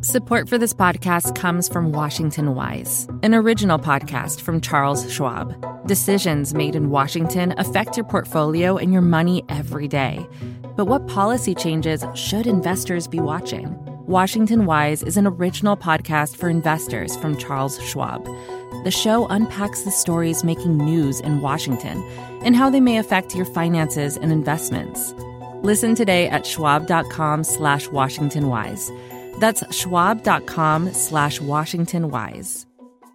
Support for this podcast comes from Washington Wise, an original podcast from Charles Schwab. Decisions made in Washington affect your portfolio and your money every day. But what policy changes should investors be watching? Washington Wise is an original podcast for investors from Charles Schwab. The show unpacks the stories making news in Washington and how they may affect your finances and investments. Listen today at schwab.com/WashingtonWise. That's schwab.com/WashingtonWise.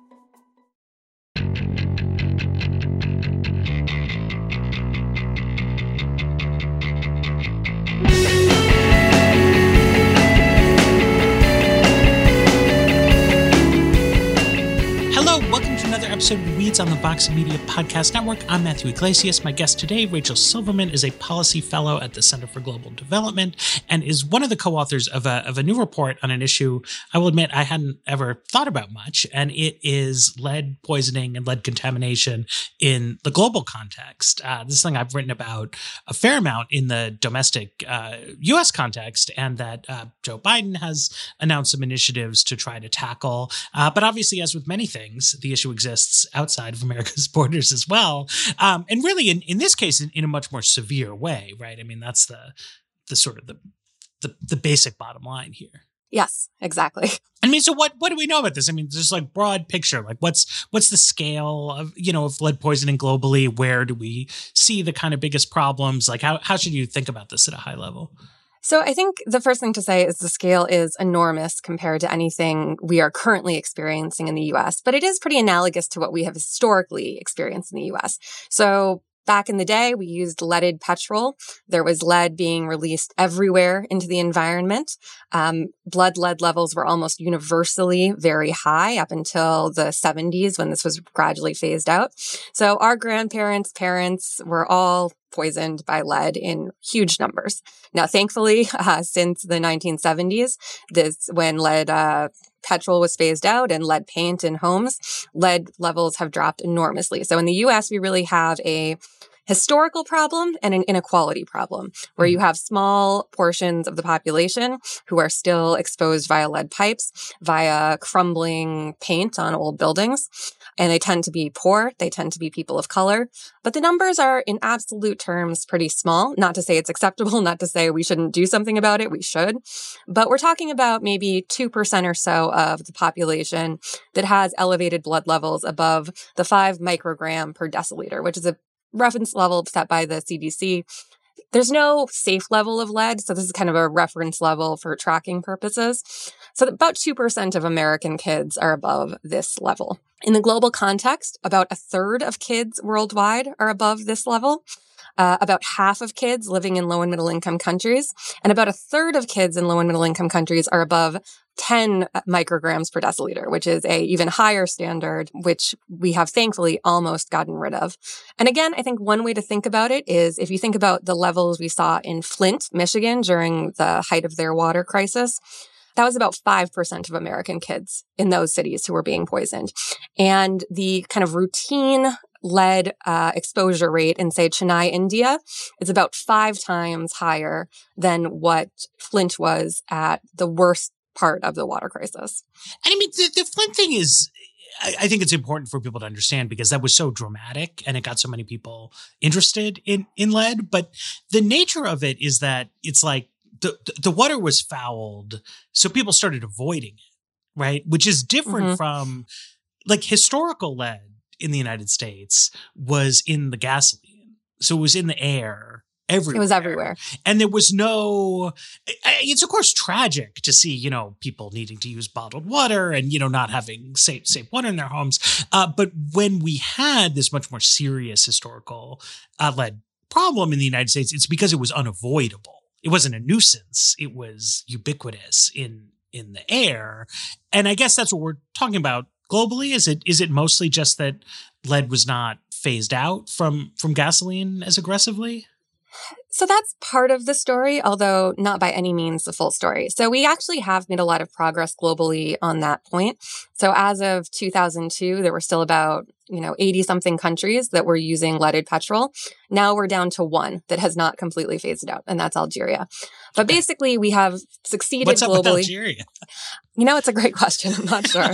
Hello, welcome to another episode of Weeds on the Vox Media Podcast Network. I'm Matthew Iglesias. My guest today, Rachel Silverman, is a policy fellow at the Center for Global Development and is one of the co-authors of a new report on an issue I will admit I hadn't ever thought about much, and it is lead poisoning and lead contamination in the global context. This is something I've written about a fair amount in the domestic U.S. context, and that Joe Biden has announced some initiatives to try to tackle. But obviously, as with many things, the issue exists outside of America's borders as well. And really, in this case, in a much more severe way, right? I mean, that's the sort of the basic bottom line here. Yes, exactly. I mean, so what do we know about this? I mean, just like broad picture, like what's the scale of, of lead poisoning globally? Where do we see the kind of biggest problems? Like how should you think about this at a high level? So I think the first thing to say is the scale is enormous compared to anything we are currently experiencing in the U.S., but it is pretty analogous to what we have historically experienced in the U.S. So back in the day, we used leaded petrol. There was lead being released everywhere into the environment. Blood lead levels were almost universally very high up until the 70s when this was gradually phased out. So our grandparents, parents were all poisoned by lead in huge numbers. Now, thankfully, since the 1970s, when lead petrol was phased out and lead paint in homes, lead levels have dropped enormously. So in the U.S., we really have a historical problem and an inequality problem where you have small portions of the population who are still exposed via lead pipes, via crumbling paint on old buildings. And they tend to be poor. They tend to be people of color. But the numbers are, in absolute terms, pretty small. Not to say it's acceptable, not to say we shouldn't do something about it. We should. But we're talking about maybe 2% or so of the population that has elevated blood levels above the 5 microgram per deciliter, which is a reference level set by the CDC. There's no safe level of lead, so this is kind of a reference level for tracking purposes. So about 2% of American kids are above this level. In the global context, about a third of kids worldwide are above this level. About half of kids living in low and middle income countries, and about a third of kids in low and middle income countries are above 10 micrograms per deciliter, which is a even higher standard, which we have thankfully almost gotten rid of. And again, I think one way to think about it is if you think about the levels we saw in Flint, Michigan during the height of their water crisis, that was about 5% of American kids in those cities who were being poisoned. And the kind of routine lead exposure rate in, say, Chennai, India, is about 5 times higher than what Flint was at the worst part of the water crisis. And I mean, the Flint thing is, I think it's important for people to understand because that was so dramatic and it got so many people interested in lead. But the nature of it is that it's like the water was fouled, so people started avoiding it, right? Which is different from like historical lead in the United States was in the gasoline. So it was in the air everywhere. It was everywhere. And there was it's of course tragic to see, people needing to use bottled water and, not having safe water in their homes. But when we had this much more serious historical lead problem in the United States, it's because it was unavoidable. It wasn't a nuisance. It was ubiquitous in the air. And I guess that's what we're talking about globally. Is it mostly just that lead was not phased out from gasoline as aggressively? So that's part of the story, although not by any means the full story. So we actually have made a lot of progress globally on that point. So as of 2002, there were still about 80 something countries that were using leaded petrol. Now we're down to one that has not completely phased out, and that's Algeria. But basically, we have succeeded What's globally. What's up with Algeria? It's a great question. I'm not sure.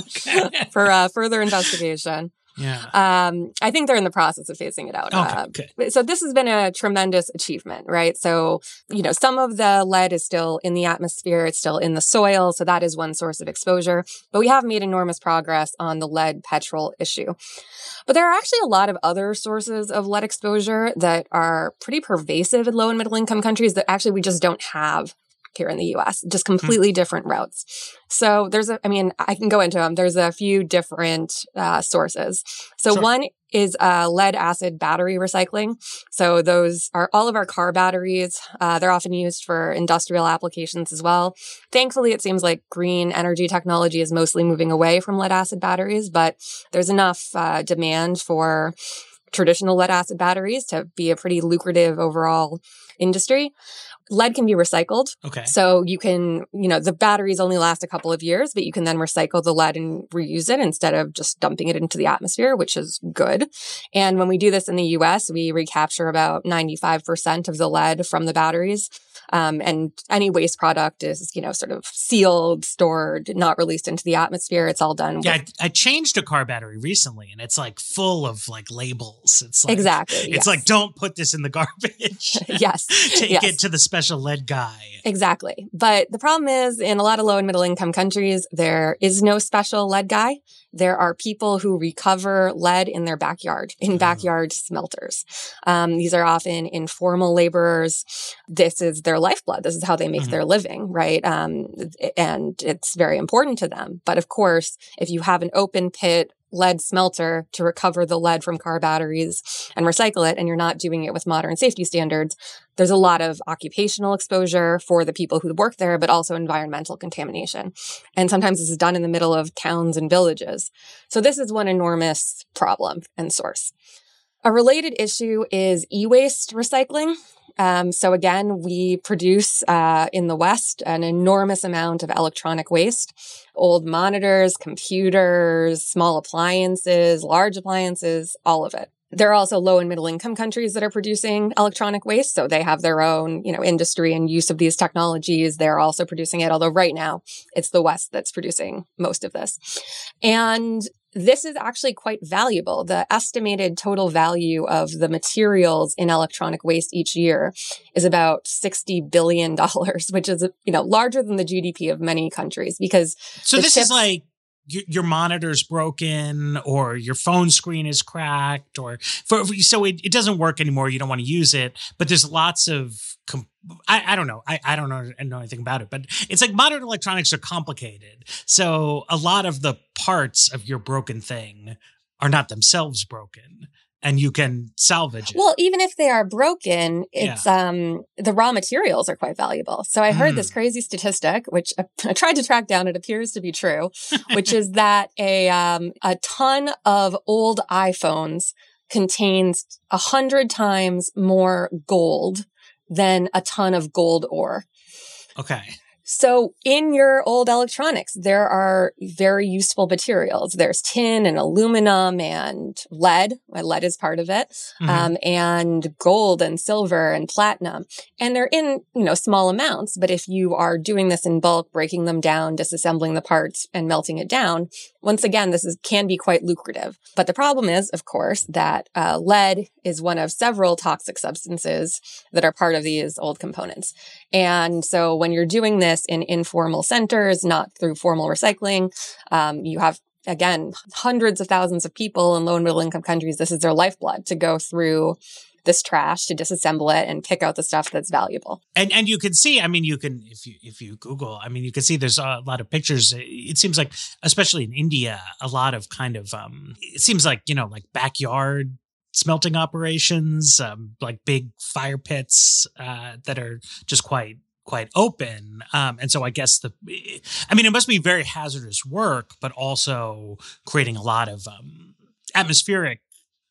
For further investigation. Yeah. I think they're in the process of phasing it out. Okay. So this has been a tremendous achievement, right? So, some of the lead is still in the atmosphere. It's still in the soil. So that is one source of exposure. But we have made enormous progress on the lead petrol issue. But there are actually a lot of other sources of lead exposure that are pretty pervasive in low and middle income countries that actually we just don't have here in the US, just completely different routes. So I can go into them. There's a few different sources. So one is lead acid battery recycling. So those are all of our car batteries. They're often used for industrial applications as well. Thankfully, it seems like green energy technology is mostly moving away from lead acid batteries, but there's enough demand for traditional lead acid batteries to be a pretty lucrative overall industry. Lead can be recycled. Okay. So you can, the batteries only last a couple of years, but you can then recycle the lead and reuse it instead of just dumping it into the atmosphere, which is good. And when we do this in the US, we recapture about 95% of the lead from the batteries. And any waste product is, sort of sealed, stored, not released into the atmosphere. It's all done. Yeah, I changed a car battery recently, and it's like full of like labels. It's like, exactly. It's like, don't put this in the garbage. Yes. Take it to the special lead guy. Exactly. But the problem is, in a lot of low and middle income countries, there is no special lead guy. There are people who recover lead in their backyard, in backyard smelters. These are often informal laborers. This is their lifeblood. This is how they make their living, right? And it's very important to them. But of course, if you have an open pit lead smelter to recover the lead from car batteries and recycle it, and you're not doing it with modern safety standards, there's a lot of occupational exposure for the people who work there, but also environmental contamination. And sometimes this is done in the middle of towns and villages. So this is one enormous problem and source. A related issue is e-waste recycling. So again, we produce in the West an enormous amount of electronic waste, old monitors, computers, small appliances, large appliances, all of it. There are also low and middle income countries that are producing electronic waste. So they have their own, industry and use of these technologies. They're also producing it, although right now it's the West that's producing most of this. And this is actually quite valuable. The estimated total value of the materials in electronic waste each year is about $60 billion, which is, larger than the GDP of many countries because so this is like your monitor's broken or your phone screen is cracked so it doesn't work anymore. You don't want to use it, but there's lots of I don't know. I don't know anything about it, but it's like modern electronics are complicated. So a lot of the parts of your broken thing are not themselves broken, and you can salvage it. Well, even if they are broken, it's the raw materials are quite valuable. So I heard this crazy statistic, which I tried to track down. It appears to be true, which is that a ton of old iPhones contains 100 times more gold than a ton of gold ore. Okay. So in your old electronics, there are very useful materials. There's tin and aluminum and lead. Lead is part of it. And gold and silver and platinum. And they're in, small amounts. But if you are doing this in bulk, breaking them down, disassembling the parts and melting it down, once again, this can be quite lucrative. But the problem is, of course, that lead is one of several toxic substances that are part of these old components. And so when you're doing this in informal centers, not through formal recycling, you have, again, hundreds of thousands of people in low and middle income countries. This is their lifeblood to go through this trash, to disassemble it and pick out the stuff that's valuable. And you can see, you can, if you Google, you can see there's a lot of pictures. It seems like, especially in India, a lot of kind of, it seems like, like backyard smelting operations, like big fire pits that are just quite open. And so I guess it must be very hazardous work, but also creating a lot of atmospheric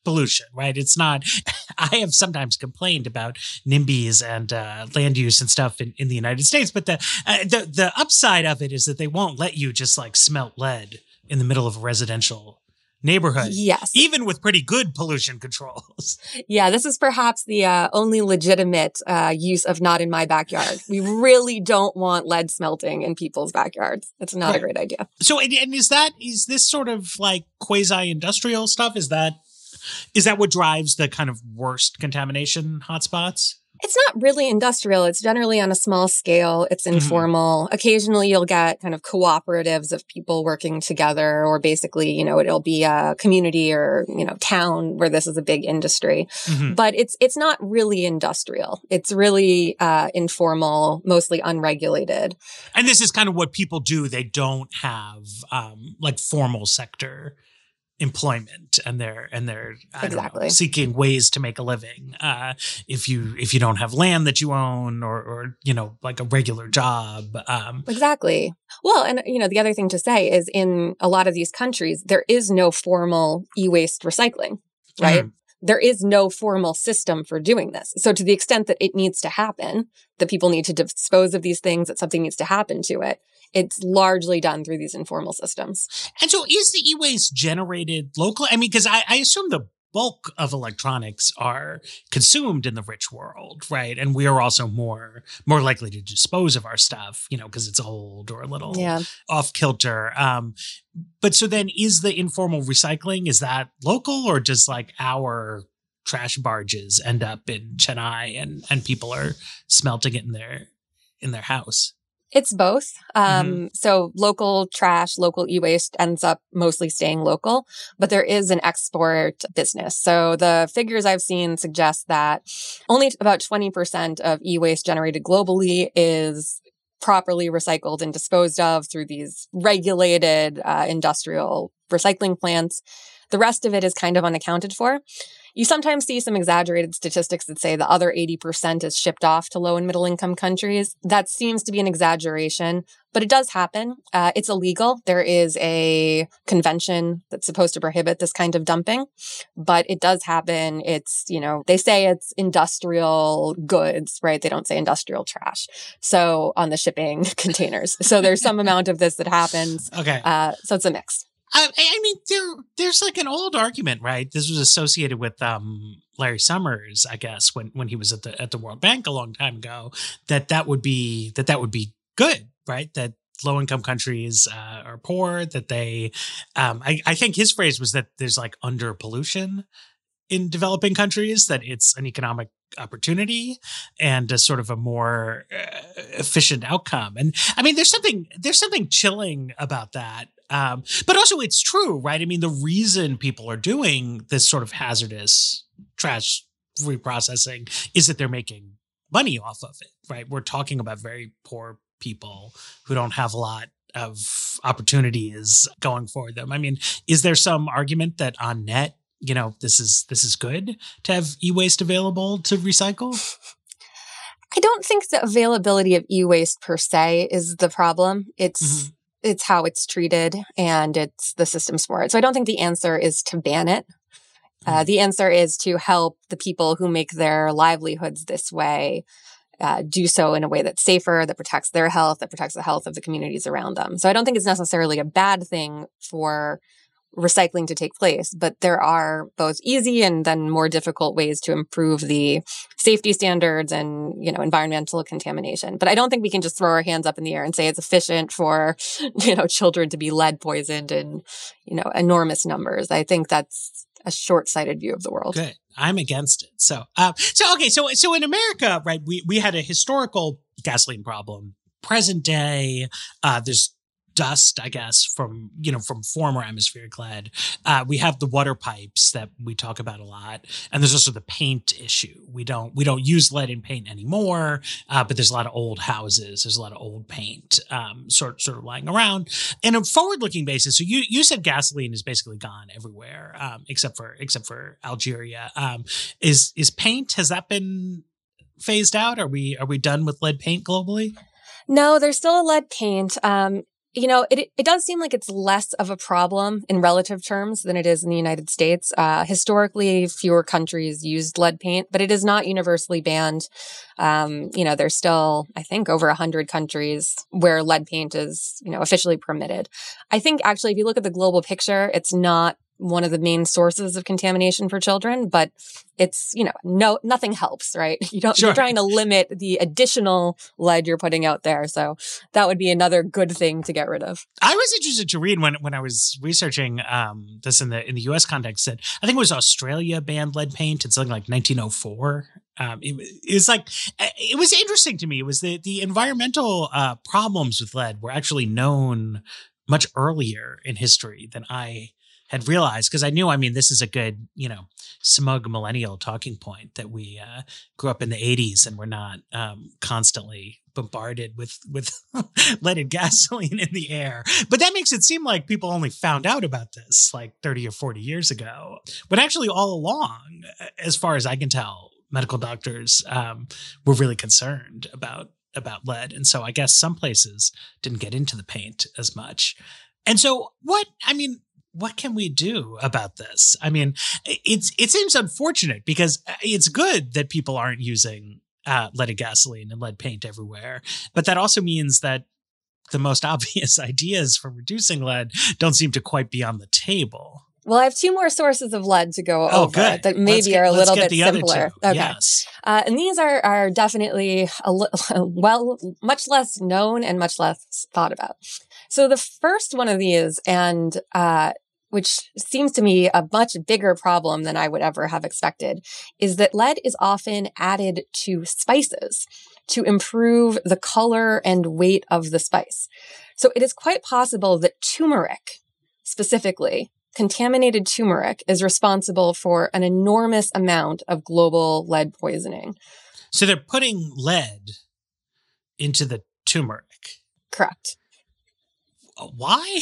pollution, right? It's not, I have sometimes complained about NIMBYs and land use and stuff in the United States, but the upside of it is that they won't let you just like smelt lead in the middle of a residential neighborhood. Yes. Even with pretty good pollution controls. Yeah, this is perhaps the only legitimate use of not in my backyard. We really don't want lead smelting in people's backyards. It's not a great idea. So, and is this sort of like quasi-industrial stuff? Is that what drives the kind of worst contamination hotspots? It's not really industrial. It's generally on a small scale. It's informal. Occasionally you'll get kind of cooperatives of people working together, or basically, it'll be a community or, town where this is a big industry. But it's not really industrial. It's really informal, mostly unregulated. And this is kind of what people do. They don't have like formal sector employment, and they're exactly seeking ways to make a living. If you don't have land that you own, or like a regular job. Exactly. Well, and the other thing to say is in a lot of these countries, there is no formal e-waste recycling, right? There is no formal system for doing this. So to the extent that it needs to happen, that people need to dispose of these things, that something needs to happen to it, it's largely done through these informal systems. And so is the e-waste generated locally? I mean, because I assume the bulk of electronics are consumed in the rich world, right? And we are also more likely to dispose of our stuff, because it's old or a little off kilter. But so then is the informal recycling, is that local, or does like our trash barges end up in Chennai and people are smelting it in their house? It's both. So local trash, local e-waste ends up mostly staying local, but there is an export business. So the figures I've seen suggest that only about 20% of e-waste generated globally is properly recycled and disposed of through these regulated industrial recycling plants. The rest of it is kind of unaccounted for. You sometimes see some exaggerated statistics that say the other 80% is shipped off to low and middle income countries. That seems to be an exaggeration, but it does happen. It's illegal. There is a convention that's supposed to prohibit this kind of dumping, but it does happen. It's, they say it's industrial goods, right? They don't say industrial trash. So on the shipping containers. So there's some amount of this that happens. Okay. So it's a mix. I mean, there's like an old argument, right? This was associated with Larry Summers, I guess, when he was at the World Bank a long time ago. That would be good, right? That low income countries are poor. That they, I think his phrase was that there's like under pollution in developing countries. That it's an economic opportunity and a sort of a more efficient outcome. And I mean, there's something chilling about that. But also it's true, right? I mean, the reason people are doing this sort of hazardous trash reprocessing is that they're making money off of it, right? We're talking about very poor people who don't have a lot of opportunities going for them. I mean, is there some argument that on net, this is good to have e-waste available to recycle? I don't think the availability of e-waste per se is the problem. It's how it's treated, and it's the systems for it. So I don't think the answer is to ban it. The answer is to help the people who make their livelihoods this way do so in a way that's safer, that protects their health, that protects the health of the communities around them. So I don't think it's necessarily a bad thing for recycling to take place, but there are both easy and then more difficult ways to improve the safety standards and, environmental contamination. But I don't think we can just throw our hands up in the air and say it's efficient for, children to be lead poisoned in, enormous numbers. I think that's a short-sighted view of the world. Good. I'm against it. So in America, right, we had a historical gasoline problem. Present day, there's dust, I guess, from former atmospheric lead. We have the water pipes that we talk about a lot. And there's also the paint issue. We don't use lead in paint anymore, but there's a lot of old houses. There's a lot of old paint sort of lying around. And a forward-looking basis, so you said gasoline is basically gone everywhere, except for Algeria. Is paint, has that been phased out? Are we done with lead paint globally? No, there's still a lead paint. It does seem like it's less of a problem in relative terms than it is in the United States. Historically, fewer countries used lead paint, but it is not universally banned. There's still, I think, over 100 countries where lead paint is, officially permitted. I think actually, if you look at the global picture, it's not one of the main sources of contamination for children, but it's, nothing helps, right? You're trying to limit the additional lead you're putting out there. So that would be another good thing to get rid of. I was interested to read when I was researching this in the US context that I think it was Australia banned lead paint in something like 1904. It was interesting to me. It was the environmental problems with lead were actually known much earlier in history than I had realized, because I knew, this is a good, smug millennial talking point that we grew up in the 80s and we're not constantly bombarded with leaded gasoline in the air. But that makes it seem like people only found out about this like 30 or 40 years ago. But actually all along, as far as I can tell, medical doctors were really concerned about lead. And so I guess some places didn't get into the paint as much. And so what can we do about this? It seems unfortunate because it's good that people aren't using leaded gasoline and lead paint everywhere. But that also means that the most obvious ideas for reducing lead don't seem to quite be on the table. Well, I have two more sources of lead to go over good. that maybe are a little bit simpler. Okay. Yes. And these are definitely much less known and much less thought about. So the first one of these, and which seems to me a much bigger problem than I would ever have expected, is that lead is often added to spices to improve the color and weight of the spice. So it is quite possible that turmeric, specifically, contaminated turmeric, is responsible for an enormous amount of global lead poisoning. So they're putting lead into the turmeric. Correct. Why?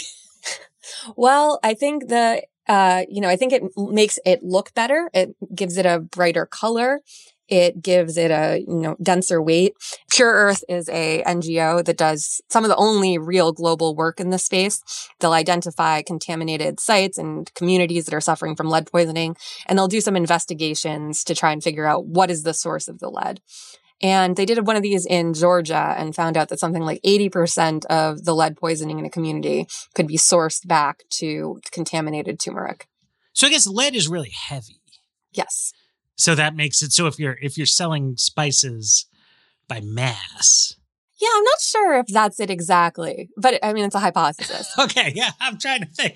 Well, I think I think it makes it look better. It gives it a brighter color. It gives it a, denser weight. Pure Earth is a NGO that does some of the only real global work in this space. They'll identify contaminated sites and communities that are suffering from lead poisoning, and they'll do some investigations to try and figure out what is the source of the lead. And they did one of these in Georgia and found out that something like 80% of the lead poisoning in a community could be sourced back to contaminated turmeric. So I guess lead is really heavy. Yes. So that makes it so if you're selling spices by mass. Yeah, I'm not sure if that's it exactly, but it's a hypothesis. Okay, yeah, I'm trying to think.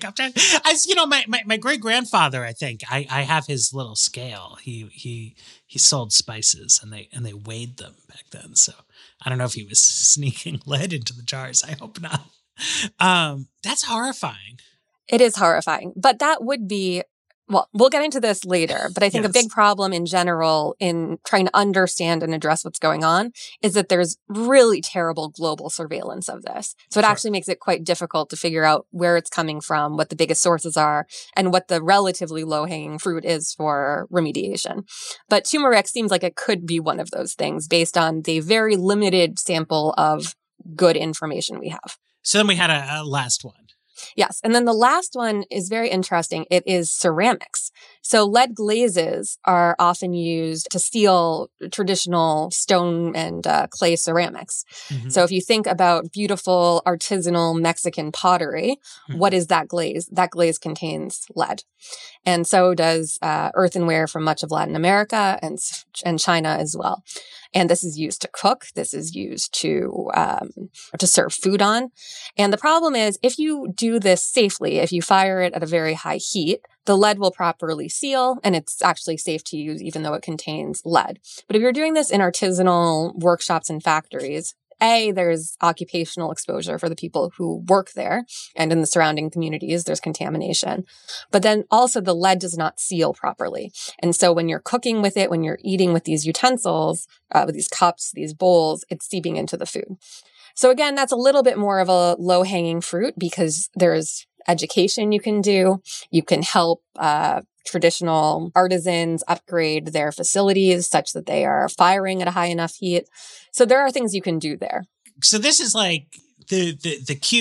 My great grandfather, I think I have his little scale. He sold spices and they weighed them back then. So I don't know if he was sneaking lead into the jars. I hope not. That's horrifying. It is horrifying, but that would be. Well, we'll get into this later, but I think a big problem in general in trying to understand and address what's going on is that there's really terrible global surveillance of this. So it actually makes it quite difficult to figure out where it's coming from, what the biggest sources are, and what the relatively low-hanging fruit is for remediation. But turmeric seems like it could be one of those things based on the very limited sample of good information we have. So then we had a last one. Yes. And then the last one is very interesting. It is ceramics. So lead glazes are often used to seal traditional stone and clay ceramics. Mm-hmm. So if you think about beautiful artisanal Mexican pottery, what is that glaze? That glaze contains lead. And so does earthenware from much of Latin America and China as well. And this is used to cook. This is used to serve food on. And the problem is, if you do this safely, if you fire it at a very high heat, the lead will properly seal, and it's actually safe to use even though it contains lead. But if you're doing this in artisanal workshops and factories, there's occupational exposure for the people who work there, and in the surrounding communities, there's contamination. But then also the lead does not seal properly. And so when you're cooking with it, when you're eating with these utensils, with these cups, these bowls, it's seeping into the food. So again, that's a little bit more of a low-hanging fruit because there's education you can do. You can help traditional artisans upgrade their facilities such that they are firing at a high enough heat. So there are things you can do there. So this is like the cute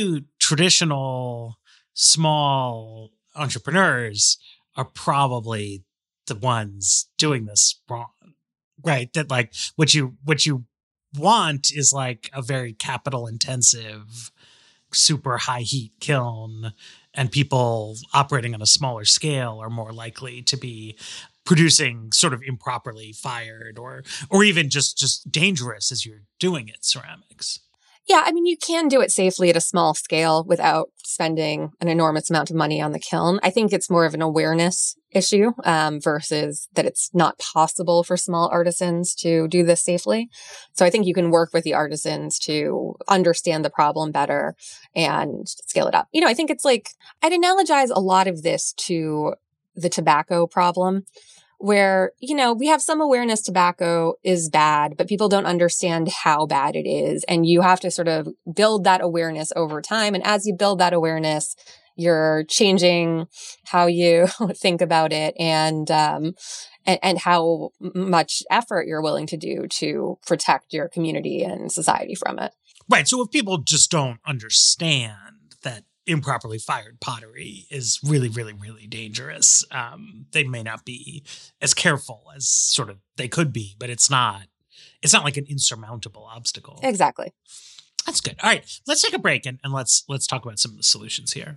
traditional small entrepreneurs are probably the ones doing this wrong, right? That like what you want is like a very capital intensive, super high heat kiln, and people operating on a smaller scale are more likely to be producing sort of improperly fired or even just dangerous as you're doing it ceramics. Yeah, I mean, you can do it safely at a small scale without spending an enormous amount of money on the kiln. I think it's more of an awareness issue versus that it's not possible for small artisans to do this safely. So I think you can work with the artisans to understand the problem better and scale it up. You know, I think it's like, I'd analogize a lot of this to the tobacco problem, where, you know, we have some awareness tobacco is bad, but people don't understand how bad it is. And you have to sort of build that awareness over time. And as you build that awareness, you're changing how you think about it and how much effort you're willing to do to protect your community and society from it. Right. So if people just don't understand that improperly fired pottery is really, really, really dangerous, they may not be as careful as sort of they could be, but it's not like an insurmountable obstacle. Exactly. That's good. All right, let's take a break and let's talk about some of the solutions here.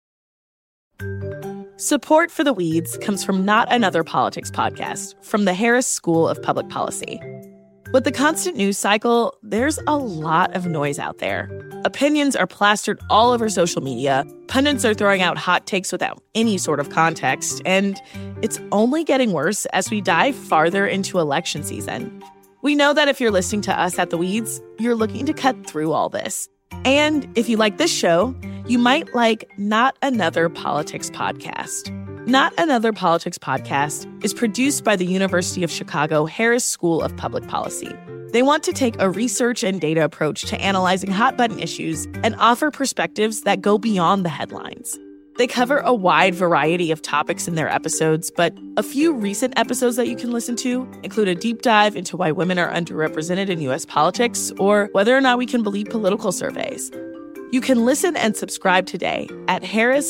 Support for The Weeds comes from Not Another Politics podcast from the Harris School of Public Policy. With the constant news cycle, there's a lot of noise out there. Opinions are plastered all over social media, pundits are throwing out hot takes without any sort of context, and it's only getting worse as we dive farther into election season. We know that if you're listening to us at The Weeds, you're looking to cut through all this. And if you like this show, you might like Not Another Politics podcast. Not Another Politics podcast is produced by the University of Chicago Harris School of Public Policy. They want to take a research and data approach to analyzing hot-button issues and offer perspectives that go beyond the headlines. They cover a wide variety of topics in their episodes, but a few recent episodes that you can listen to include a deep dive into why women are underrepresented in U.S. politics or whether or not we can believe political surveys. You can listen and subscribe today at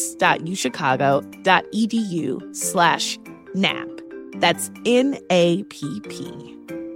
harris.uchicago.edu/NAP. That's NAPP.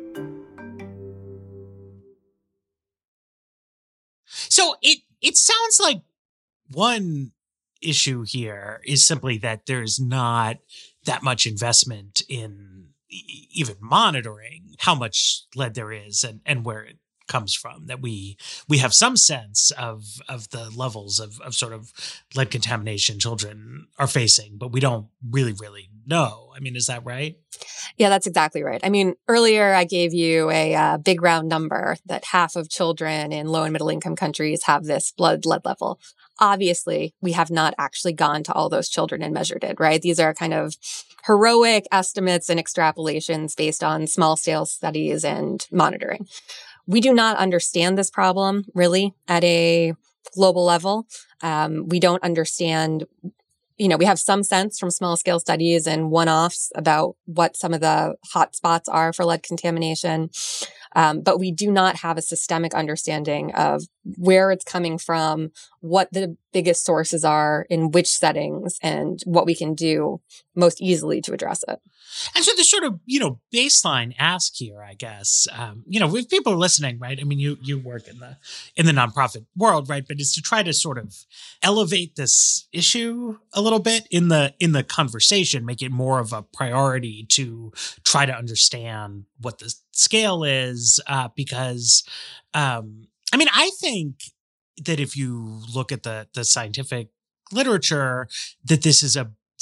So it sounds like one issue here is simply that there's not that much investment in even monitoring how much lead there is and where it comes from, that we have some sense of the levels of sort of lead contamination children are facing, but we don't really know. I mean, is that right? Yeah, that's exactly right. I mean, earlier I gave you a big round number that half of children in low and middle income countries have this blood lead level. Obviously, we have not actually gone to all those children and measured it, right? These are kind of heroic estimates and extrapolations based on small scale studies and monitoring. We do not understand this problem really at a global level. We don't understand, you know, we have some sense from small scale studies and one-offs about what some of the hot spots are for lead contamination. But we do not have a systemic understanding of where it's coming from, what the biggest sources are in which settings, and what we can do most easily to address it. And so the sort of, you know, baseline ask here, I guess, you know, if people are listening, right? I mean, you work in the nonprofit world, right? But it's to try to sort of elevate this issue a little bit in the conversation, make it more of a priority to try to understand what the scale is, because, I mean, I think that if you look at the scientific literature, that this is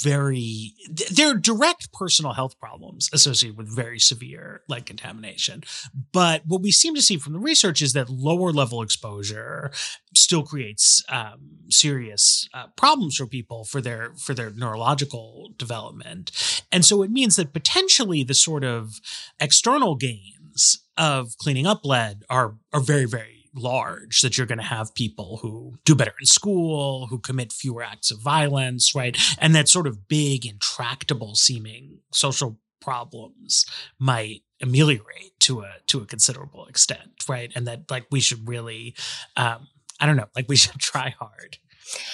there are direct personal health problems associated with very severe lead contamination. But what we seem to see from the research is that lower level exposure still creates serious problems for people for their neurological development. And so it means that potentially the sort of external gains of cleaning up lead are very, very large, that you're going to have people who do better in school, who commit fewer acts of violence, right? And that sort of big, intractable seeming social problems might ameliorate to a considerable extent, right? And that like we should really, I don't know, like we should try hard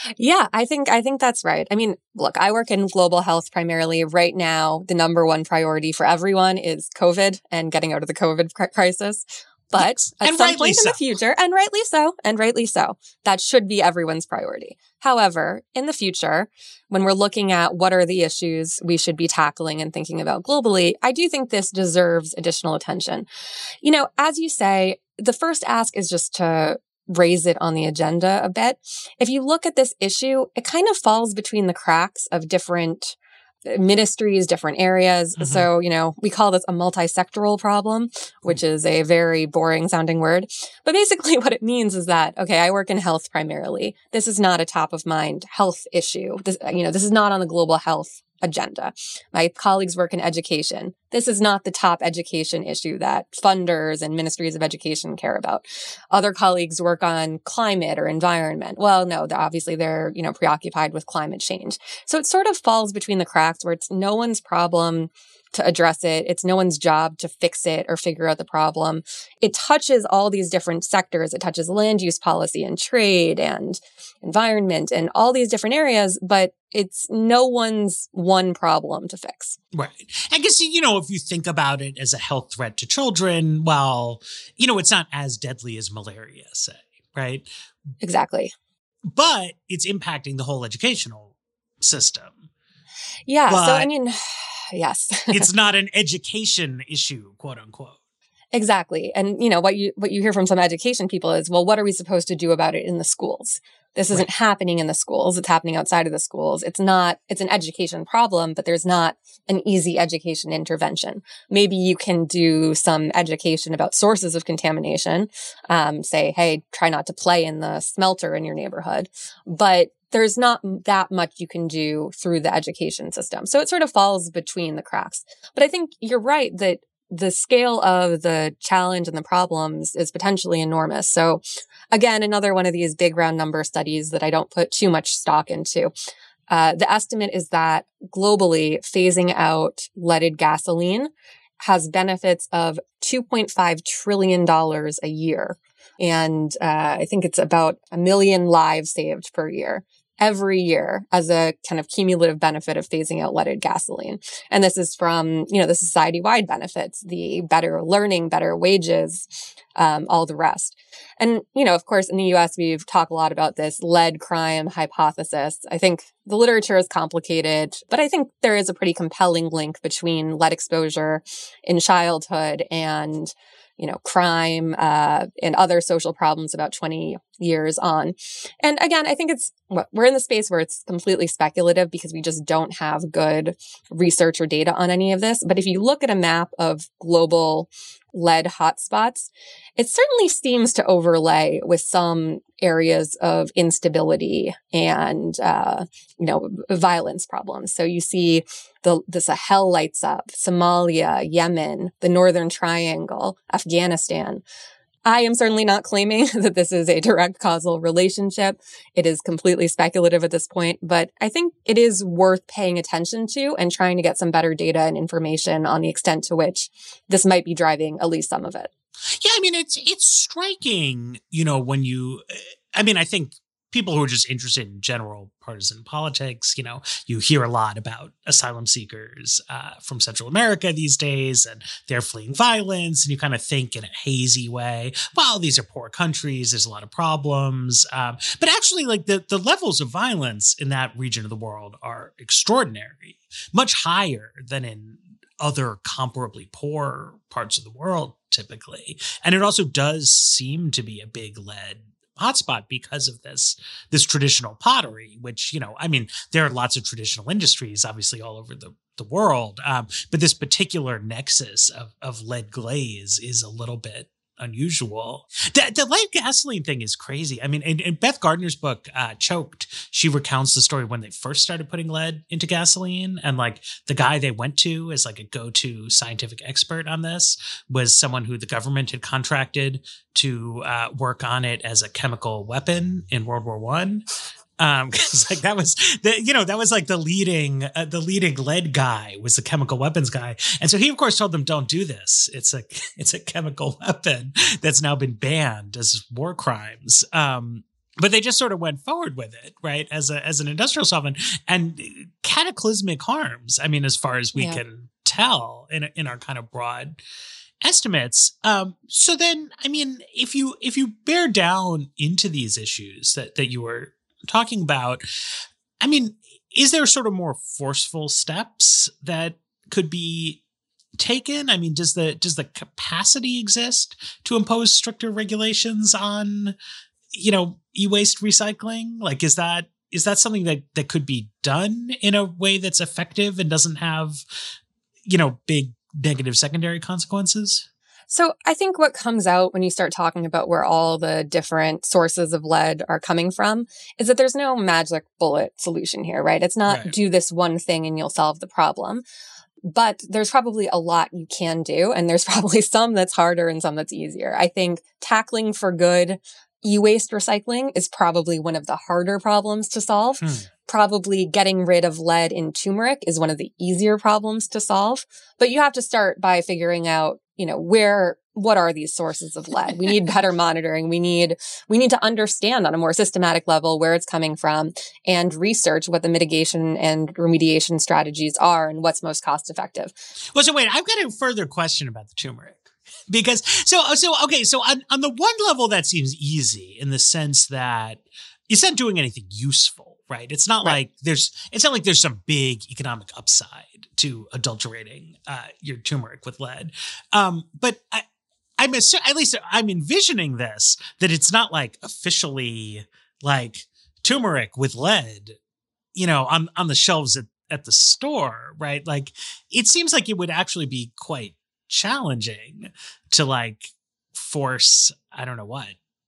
Yeah, I think that's right. I mean, look, I work in global health primarily. Right now, the number one priority for everyone is COVID and getting out of the COVID crisis. But Yes. at And some rightly point in the so. future, and rightly so, that should be everyone's priority. However, in the future, when we're looking at what are the issues we should be tackling and thinking about globally, I do think this deserves additional attention. You know, as you say, the first ask is just to raise it on the agenda a bit. If you look at this issue, it kind of falls between the cracks of different ministries, different areas. Mm-hmm. So, you know, we call this a multi-sectoral problem, which is a very boring sounding word. But basically what it means is that, okay, I work in health primarily. This is not a top of mind health issue. This is not on the global health agenda. My colleagues work in education. This is not the top education issue that funders and ministries of education care about. Other colleagues work on climate or environment. Well, no, they're preoccupied with climate change. So it sort of falls between the cracks where it's no one's problem to address it. It's no one's job to fix it or figure out the problem. It touches all these different sectors. It touches land use policy and trade and environment and all these different areas, but it's no one's one problem to fix. Right. I guess, if you think about it as a health threat to children, well, it's not as deadly as malaria, say, right? Exactly. But it's impacting the whole educational system. Yeah. But so, I mean, yes. It's not an education issue, quote unquote. Exactly. And, what you hear from some education people is, well, what are we supposed to do about it in the schools? This isn't happening in the schools. It's happening outside of the schools. It's an education problem, but there's not an easy education intervention. Maybe you can do some education about sources of contamination. Say, hey, try not to play in the smelter in your neighborhood. But there's not that much you can do through the education system. So it sort of falls between the cracks. But I think you're right that the scale of the challenge and the problems is potentially enormous. So again, another one of these big round number studies that I don't put too much stock into. The estimate is that globally, phasing out leaded gasoline has benefits of $2.5 trillion a year. And I think it's about 1 million lives saved per year. Every year as a kind of cumulative benefit of phasing out leaded gasoline. And this is from, the society-wide benefits, the better learning, better wages, all the rest. And, of course, in the U.S., we've talked a lot about this lead crime hypothesis. I think the literature is complicated, but I think there is a pretty compelling link between lead exposure in childhood and crime, and other social problems about 20 years on. And again, I think we're in the space where it's completely speculative because we just don't have good research or data on any of this. But if you look at a map of global lead hotspots, it certainly seems to overlay with some areas of instability and, violence problems. So you see the Sahel lights up, Somalia, Yemen, the Northern Triangle, Afghanistan. I am certainly not claiming that this is a direct causal relationship. It is completely speculative at this point, but I think it is worth paying attention to and trying to get some better data and information on the extent to which this might be driving at least some of it. Yeah, I mean, it's striking, I think people who are just interested in general partisan politics, you hear a lot about asylum seekers from Central America these days, and they're fleeing violence. And you kind of think in a hazy way, well, these are poor countries. There's a lot of problems. But actually, like the levels of violence in that region of the world are extraordinary, much higher than in other comparably poor parts of the world, typically. And it also does seem to be a big lead hotspot because of this traditional pottery, which, there are lots of traditional industries, obviously, all over the world. But this particular nexus of lead glaze is a little bit unusual. The lead gasoline thing is crazy. I mean, in Beth Gardner's book, Choked, she recounts the story when they first started putting lead into gasoline. And like the guy they went to as like a go-to scientific expert on this was someone who the government had contracted to work on it as a chemical weapon in World War I. Cause like that was like the leading lead guy was the chemical weapons guy. And so he of course told them, don't do this. It's a chemical weapon that's now been banned as war crimes. But they just sort of went forward with it, right, as an industrial solvent, and cataclysmic harms. I mean, as far as we can tell in our kind of broad estimates. So then, I mean, if you bear down into these issues that you were talking about, I mean, is there sort of more forceful steps that could be taken? I mean, does the capacity exist to impose stricter regulations on, e-waste recycling? Like, is that something that could be done in a way that's effective and doesn't have, big negative secondary consequences? So I think what comes out when you start talking about where all the different sources of lead are coming from is that there's no magic bullet solution here, right? It's not do this one thing and you'll solve the problem. But there's probably a lot you can do, and there's probably some that's harder and some that's easier. I think tackling for good e-waste recycling is probably one of the harder problems to solve. Probably getting rid of lead in turmeric is one of the easier problems to solve. But you have to start by figuring out, what are these sources of lead? We need better monitoring. We need to understand on a more systematic level where it's coming from and research what the mitigation and remediation strategies are and what's most cost effective. Well, so wait, I've got a further question about the turmeric. Because so on the one level that seems easy in the sense that it's not doing anything useful, right? It's not like there's some big economic upside to adulterating your turmeric with lead. But I'm envisioning this, that it's not like officially like turmeric with lead, on the shelves at the store, right? Like, it seems like it would actually be quite challenging to like force, I don't know what,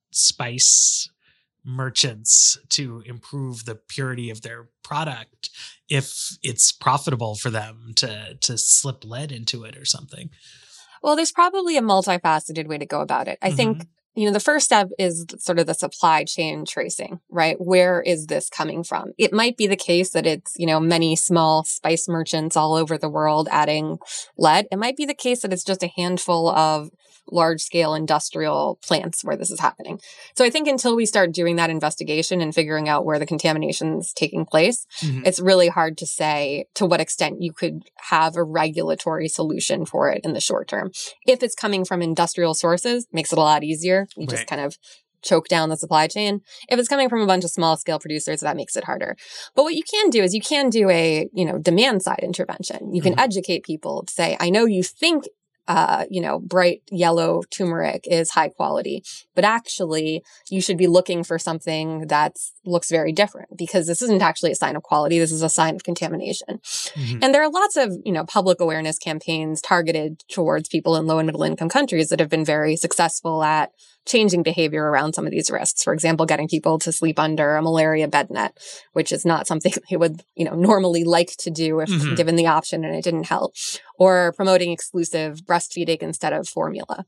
spice merchants to improve the purity of their product if it's profitable for them to slip lead into it or something. Well, there's probably a multifaceted way to go about it. I think, the first step is sort of the supply chain tracing, right? Where is this coming from? It might be the case that it's, many small spice merchants all over the world adding lead. It might be the case that it's just a handful of large-scale industrial plants where this is happening. So I think until we start doing that investigation and figuring out where the contamination is taking place, it's really hard to say to what extent you could have a regulatory solution for it in the short term. If it's coming from industrial sources, makes it a lot easier. You just kind of choke down the supply chain. If it's coming from a bunch of small scale producers, that makes it harder. But what you can do is you can do a, demand side intervention. You can educate people to say, I know you think bright yellow turmeric is high quality, but actually you should be looking for something that looks very different, because this isn't actually a sign of quality. This is a sign of contamination. And there are lots of, public awareness campaigns targeted towards people in low and middle income countries that have been very successful at changing behavior around some of these risks. For example, getting people to sleep under a malaria bed net, which is not something they would, normally like to do if given the option and it didn't help. Or promoting exclusive breastfeeding instead of formula.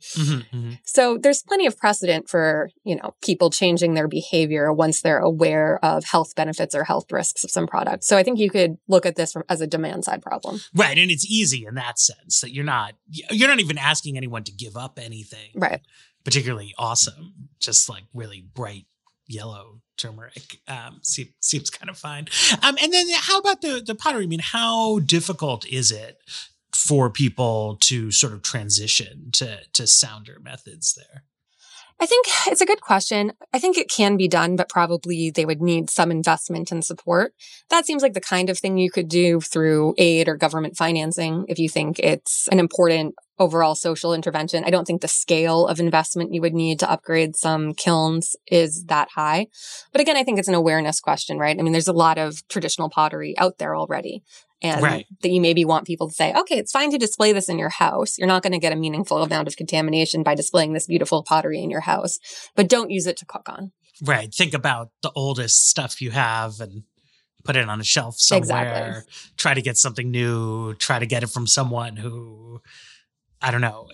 So there's plenty of precedent for, people changing their behavior once they're aware of health benefits or health risks of some product. So I think you could look at this as a demand side problem. Right. And it's easy in that sense that you're not even asking anyone to give up anything. Right. Particularly awesome, just like really bright yellow turmeric seems kind of fine. And then how about the pottery? I mean, how difficult is it for people to sort of transition to sounder methods there? I think it's a good question. I think it can be done, but probably they would need some investment and support. That seems like the kind of thing you could do through aid or government financing if you think it's an important overall social intervention. I don't think the scale of investment you would need to upgrade some kilns is that high. But again, I think it's an awareness question, right? I mean, there's a lot of traditional pottery out there already. And that you maybe want people to say, okay, it's fine to display this in your house. You're not going to get a meaningful amount of contamination by displaying this beautiful pottery in your house, but don't use it to cook on. Right. Think about the oldest stuff you have and put it on a shelf somewhere. Exactly. Try to get something new. Try to get it from someone who, I don't know,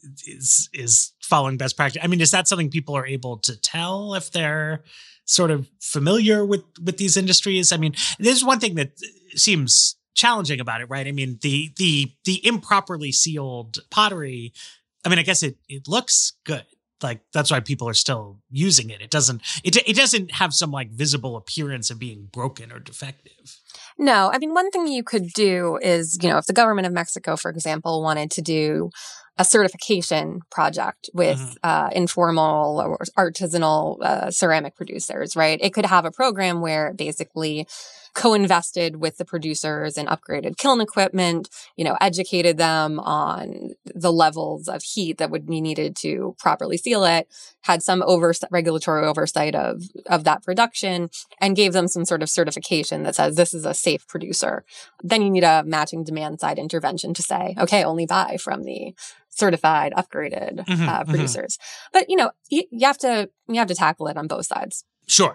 is following best practice. I mean, is that something people are able to tell if they're sort of familiar with these industries? I mean, there's one thing that seems challenging about it, right? I mean, the improperly sealed pottery, I mean, I guess it looks good. like that's why people are still using it. It doesn't have some like visible appearance of being broken or defective. No, I mean, one thing you could do is, if the government of Mexico, for example, wanted to do a certification project with informal or artisanal ceramic producers, right? It could have a program where it basically co-invested with the producers and upgraded kiln equipment, educated them on the levels of heat that would be needed to properly seal it, had some regulatory oversight of that production, and gave them some sort of certification that says this is a safe producer. Then you need a matching demand side intervention to say, okay, only buy from the certified, upgraded producers. But, you have to tackle it on both sides. Sure.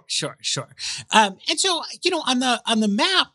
And so, on the map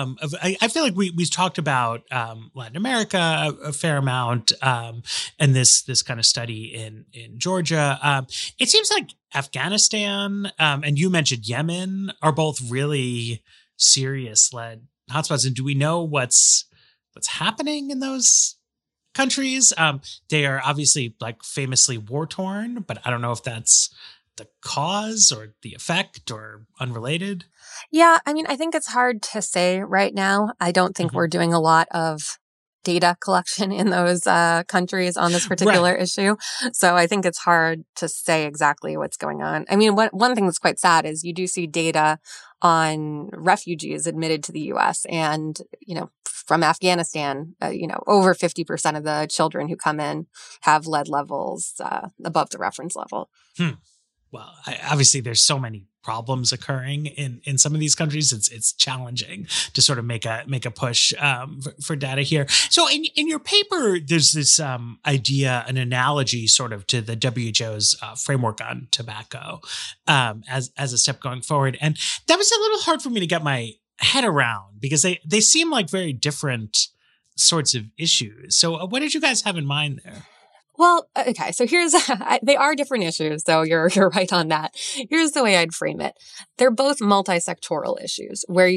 I feel like we've talked about Latin America a fair amount, and this kind of study in Georgia. It seems like Afghanistan and you mentioned Yemen are both really serious lead hotspots. And do we know what's happening in those countries? They are obviously like famously war torn, but I don't know if that's the cause or the effect or unrelated? Yeah, I mean, I think it's hard to say right now. I don't think we're doing a lot of data collection in those countries on this particular issue. So I think it's hard to say exactly what's going on. I mean, one thing that's quite sad is you do see data on refugees admitted to the U.S. and, from Afghanistan, over 50% of the children who come in have lead levels above the reference level. Well, obviously there's so many problems occurring in some of these countries. It's challenging to sort of make a push for data here. So in your paper, there's this idea, an analogy sort of to the WHO's framework on tobacco as a step going forward. And that was a little hard for me to get my head around because they seem like very different sorts of issues. So what did you guys have in mind there? Well, okay. So they are different issues. So you're right on that. Here's the way I'd frame it. They're both multi-sectoral issues where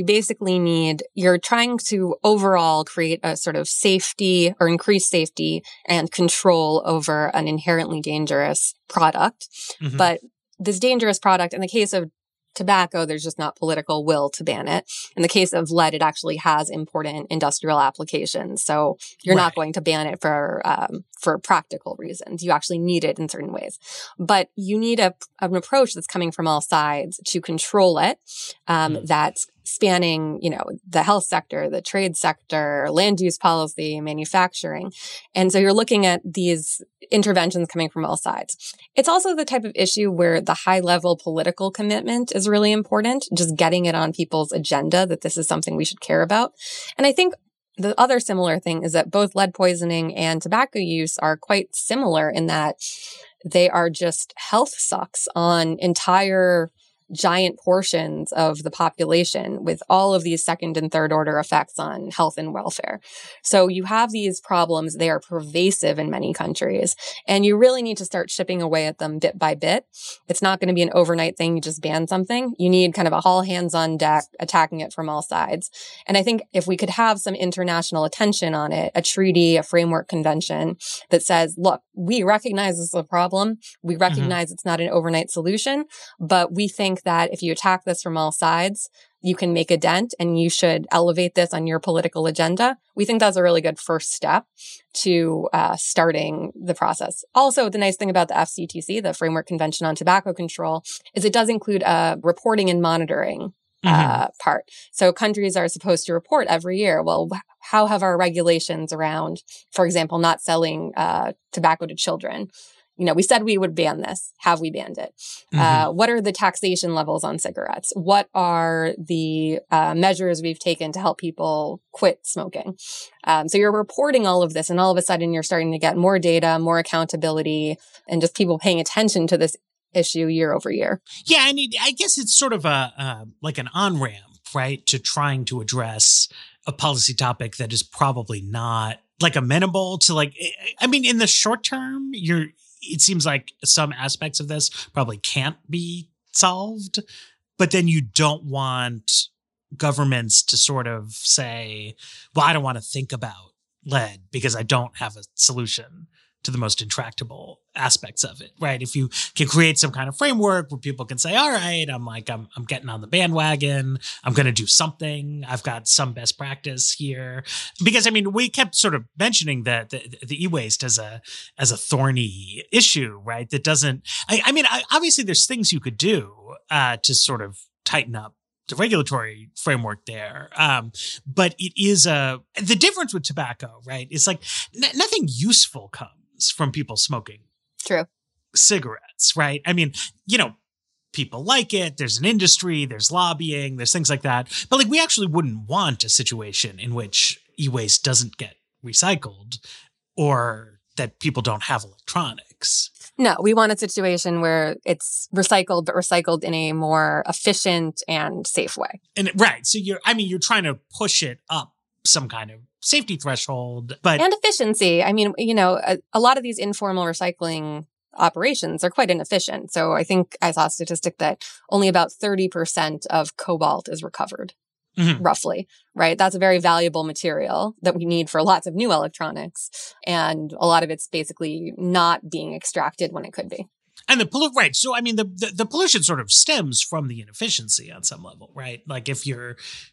you're trying to overall create a sort of safety or increase safety and control over an inherently dangerous product. But this dangerous product, in the case of tobacco, there's just not political will to ban it. In the case of lead, it actually has important industrial applications. So you're not going to ban it for practical reasons. You actually need it in certain ways. But you need an approach that's coming from all sides to control it, that's spanning, the health sector, the trade sector, land use policy, manufacturing. And so you're looking at these interventions coming from all sides. It's also the type of issue where the high level political commitment is really important, just getting it on people's agenda that this is something we should care about. And I think the other similar thing is that both lead poisoning and tobacco use are quite similar in that they are just health sucks on entire giant portions of the population with all of these second and third order effects on health and welfare. So you have these problems. They are pervasive in many countries, and you really need to start chipping away at them bit by bit. It's not going to be an overnight thing. You just ban something. You need kind of a all hands on deck, attacking it from all sides. And I think if we could have some international attention on it, a treaty, a framework convention that says, look, we recognize this is a problem. We recognize it's not an overnight solution, but we think that if you attack this from all sides, you can make a dent and you should elevate this on your political agenda. We think that's a really good first step to starting the process. Also, the nice thing about the FCTC, the Framework Convention on Tobacco Control, is it does include a reporting and monitoring part. So countries are supposed to report every year. Well, how have our regulations around, for example, not selling tobacco to children? We said we would ban this. Have we banned it? What are the taxation levels on cigarettes? What are the measures we've taken to help people quit smoking? So you're reporting all of this, and all of a sudden you're starting to get more data, more accountability, and just people paying attention to this issue year over year. Yeah, I mean, I guess it's sort of like an on-ramp, right, to trying to address a policy topic that is probably not like amenable to in the short term, it seems like some aspects of this probably can't be solved, but then you don't want governments to sort of say, well, I don't want to think about lead because I don't have a solution to the most intractable aspects of it, right? If you can create some kind of framework where people can say, all right, I'm getting on the bandwagon. I'm going to do something. I've got some best practice here. Because, I mean, we kept sort of mentioning that the e-waste as a thorny issue, right? That doesn't, obviously there's things you could do to sort of tighten up the regulatory framework there. But it is the difference with tobacco, right? It's like nothing useful comes from people smoking True. cigarettes, right? I mean, people like it. There's an industry, there's lobbying, there's things like that. But like, we actually wouldn't want a situation in which e-waste doesn't get recycled or that people don't have electronics. No, we want a situation where it's recycled, but recycled in a more efficient and safe way. And right. So you're trying to push it up some kind of safety threshold, but and efficiency. I mean, a lot of these informal recycling operations are quite inefficient. So I think I saw a statistic that only about 30% of cobalt is recovered, roughly, right? That's a very valuable material that we need for lots of new electronics. And a lot of it's basically not being extracted when it could be. And right. So, I mean, the pollution sort of stems from the inefficiency on some level, right? Like if you're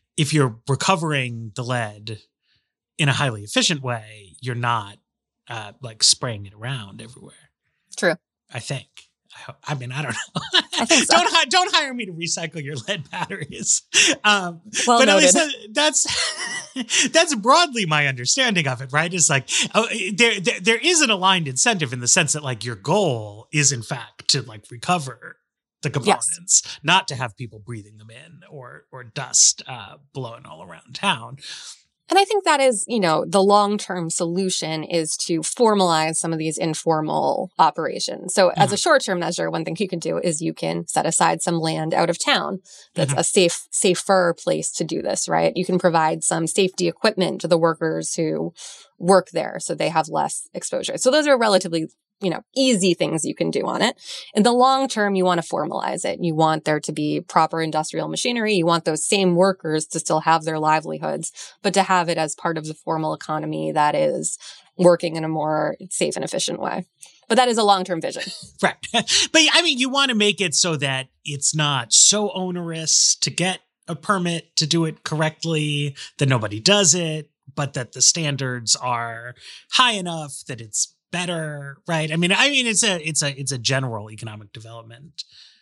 recovering the lead in a highly efficient way, you're not like spraying it around everywhere. True. I think. I don't know. I think so. Don't hire me to recycle your lead batteries. Well but noted. At least that's broadly my understanding of it, right? It's like there is an aligned incentive in the sense that like your goal is in fact to like recover the components, not to have people breathing them in or dust blowing all around town. And I think that is, the long-term solution is to formalize some of these informal operations. So as a short-term measure, one thing you can do is you can set aside some land out of town that's a safer place to do this, right? You can provide some safety equipment to the workers who work there so they have less exposure. So those are relatively easy things you can do on it. In the long term, you want to formalize it. You want there to be proper industrial machinery. You want those same workers to still have their livelihoods, but to have it as part of the formal economy that is working in a more safe and efficient way. But that is a long-term vision. Right. But I mean, you want to make it so that it's not so onerous to get a permit to do it correctly, that nobody does it, but that the standards are high enough that it's better, right? I mean, it's a general economic development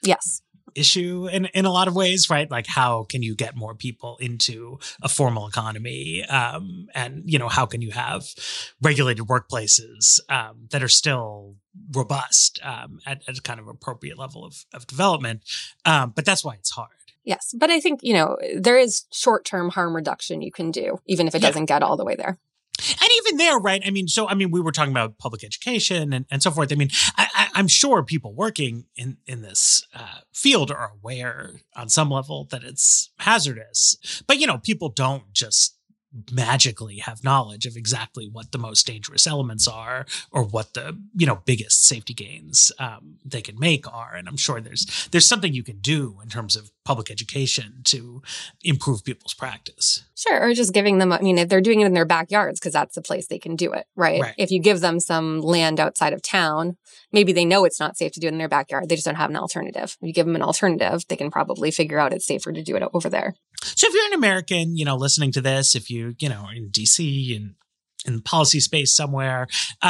issue in a lot of ways, right? Like, how can you get more people into a formal economy, and how can you have regulated workplaces that are still robust at a kind of appropriate level of development, but that's why it's hard. Yes, but I think there is short-term harm reduction you can do, even if it doesn't get all the way there. And even there, right? I mean, we were talking about public education and so forth. I mean, I'm sure people working in this field are aware on some level that it's hazardous. But, people don't just magically have knowledge of exactly what the most dangerous elements are or what the, biggest safety gains they can make are. And I'm sure there's something you can do in terms of public education to improve people's practice. Sure. Or just giving them, if they're doing it in their backyards, because that's the place they can do it, right? If you give them some land outside of town, maybe they know it's not safe to do it in their backyard. They just don't have an alternative. If you give them an alternative, they can probably figure out it's safer to do it over there. So if you're an American, listening to this, if you, are in DC and in the policy space somewhere,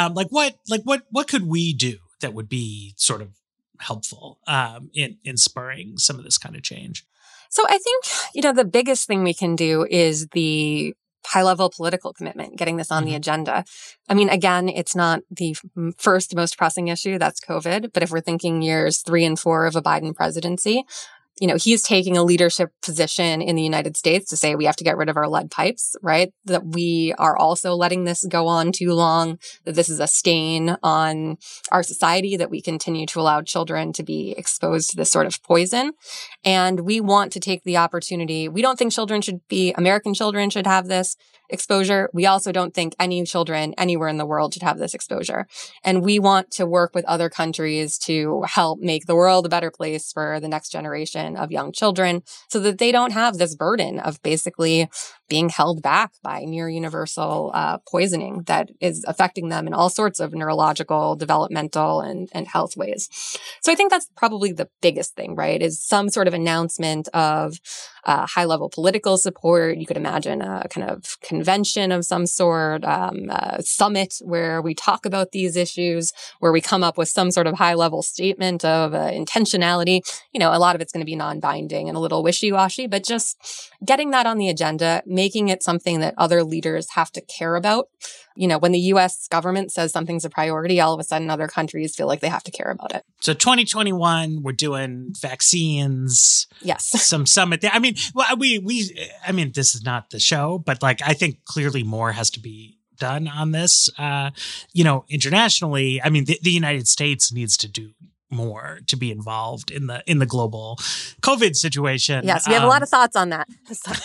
what could we do that would be sort of helpful in spurring some of this kind of change? So I think, the biggest thing we can do is the high-level political commitment, getting this on the agenda. I mean, again, it's not the first most pressing issue, that's COVID. But if we're thinking years 3 and 4 of a Biden presidency, he's taking a leadership position in the United States to say we have to get rid of our lead pipes, right? That we are also letting this go on too long, that this is a stain on our society, that we continue to allow children to be exposed to this sort of poison. And we want to take the opportunity. We don't think American children should have this exposure. We also don't think any children anywhere in the world should have this exposure. And we want to work with other countries to help make the world a better place for the next generation of young children so that they don't have this burden of basically being held back by near universal poisoning that is affecting them in all sorts of neurological, developmental, and health ways. So I think that's probably the biggest thing, right? Is some sort of announcement of high-level political support. You could imagine a kind of convention of some sort, a summit where we talk about these issues, where we come up with some sort of high-level statement of intentionality. You know, a lot of it's going to be non-binding and a little wishy-washy, but just getting that on the agenda, making it something that other leaders have to care about. You know, when the U.S. government says something's a priority, all of a sudden other countries feel like they have to care about it. So 2021, we're doing vaccines. Yes. Some summit there. I mean, well, I mean, this is not the show, but like, I think clearly more has to be done on this. You know, internationally, I mean, the United States needs to do more to be involved in the global COVID situation. Yes, we have a lot of thoughts on that.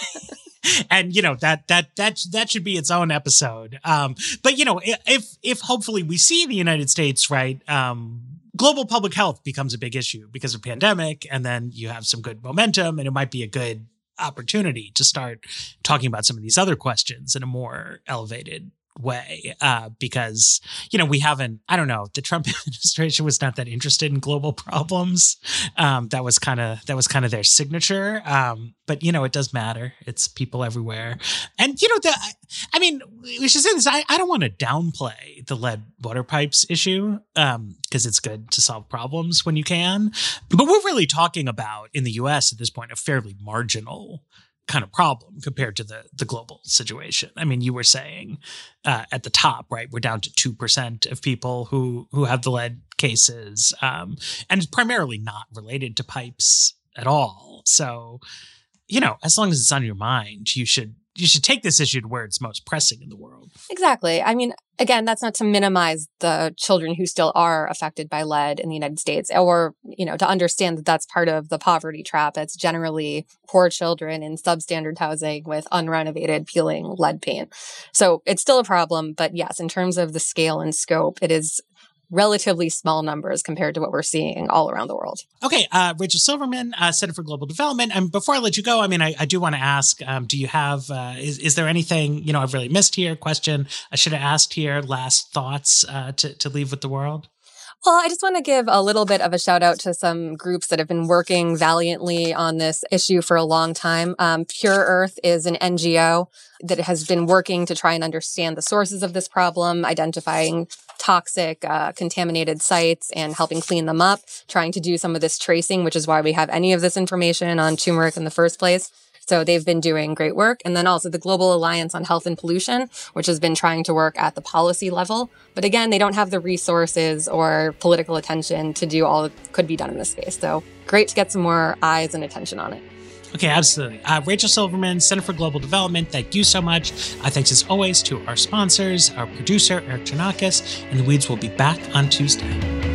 And, you know, that should be its own episode. But, you know, if hopefully we see the United States, right, global public health becomes a big issue because of pandemic, and then you have some good momentum, and it might be a good opportunity to start talking about some of these other questions in a more elevated way, because, you know, we haven't, I don't know, the Trump administration was not that interested in global problems. That was kind of their signature. But, you know, it does matter. It's people everywhere. And, you know, I mean, we should say this. I don't want to downplay the lead water pipes issue, because it's good to solve problems when you can. But we're really talking about, in the US at this point, a fairly marginal kind of problem compared to the global situation. I mean, you were saying at the top, right, we're down to 2% of people who have the lead cases, and it's primarily not related to pipes at all. So, you know, as long as it's on your mind, you should take this issue to where it's most pressing in the world. Exactly. I mean, again, that's not to minimize the children who still are affected by lead in the United States, or, you know, to understand that that's part of the poverty trap. It's generally poor children in substandard housing with unrenovated, peeling lead paint. So it's still a problem. But yes, in terms of the scale and scope, it is relatively small numbers compared to what we're seeing all around the world. Okay. Rachel Silverman, Center for Global Development. And before I let you go, I mean, I do want to ask, do you have, is there anything, you know, I've really missed here, question I should have asked here, last thoughts to leave with the world? Well, I just want to give a little bit of a shout out to some groups that have been working valiantly on this issue for a long time. Pure Earth is an NGO that has been working to try and understand the sources of this problem, identifying toxic, contaminated sites and helping clean them up, trying to do some of this tracing, which is why we have any of this information on turmeric in the first place. So they've been doing great work. And then also the Global Alliance on Health and Pollution, which has been trying to work at the policy level. But again, they don't have the resources or political attention to do all that could be done in this space. So great to get some more eyes and attention on it. Okay, absolutely. Rachel Silverman, Center for Global Development, thank you so much. Thanks as always to our sponsors, our producer, Eric Chernakis, and The Weeds will be back on Tuesday.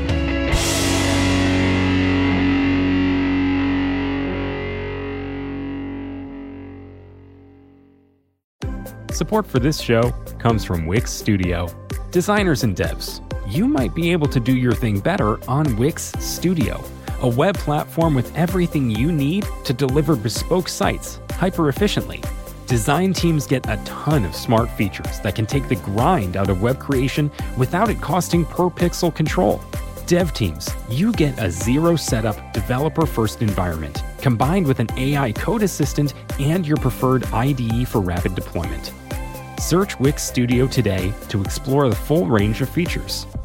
Support for this show comes from Wix Studio. Designers and devs, you might be able to do your thing better on Wix Studio, a web platform with everything you need to deliver bespoke sites hyper-efficiently. Design teams get a ton of smart features that can take the grind out of web creation without it costing per pixel control. Dev teams, you get a zero setup, developer-first environment, combined with an AI code assistant and your preferred IDE for rapid deployment. Search Wix Studio today to explore the full range of features.